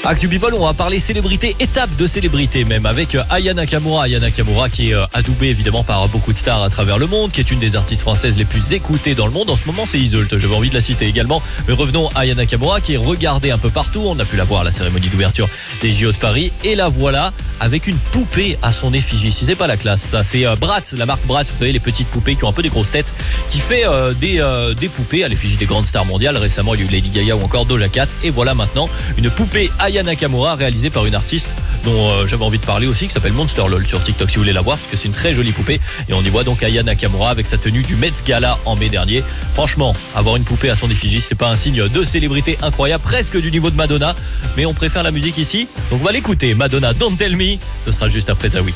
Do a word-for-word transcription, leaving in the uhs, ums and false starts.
Actu People, on va parler célébrité, étape de célébrité même, avec Aya Nakamura. Aya Nakamura qui est adoubée évidemment par beaucoup de stars à travers le monde, qui est une des artistes françaises les plus écoutées dans le monde. En ce moment, c'est Iseult, j'avais envie de la citer également. Mais revenons à Aya Nakamura qui est regardée un peu partout. On a pu la voir à la cérémonie d'ouverture des J O de Paris. Et la voilà avec une poupée à son effigie. Si c'est pas la classe, ça. C'est Bratz, la marque Bratz, vous savez, les petites poupées qui ont un peu des grosses têtes, qui fait euh, des, euh, des poupées à l'effigie des grandes stars mondiales. Récemment, il y a eu Lady Gaga ou encore Doja Cat. Et voilà maintenant une poupée Aya Nakamura réalisée par une artiste dont euh, j'avais envie de parler aussi, qui s'appelle Monster Lol sur TikTok si vous voulez la voir, parce que c'est une très jolie poupée. Et on y voit donc Aya Nakamura avec sa tenue du Met Gala en mai dernier. Franchement, avoir une poupée à son effigie, c'est pas un signe de célébrité incroyable, presque du niveau de Madonna, mais on préfère la musique ici. Donc on va l'écouter. Madonna, Don't Tell Me, ce sera juste après The Weeknd.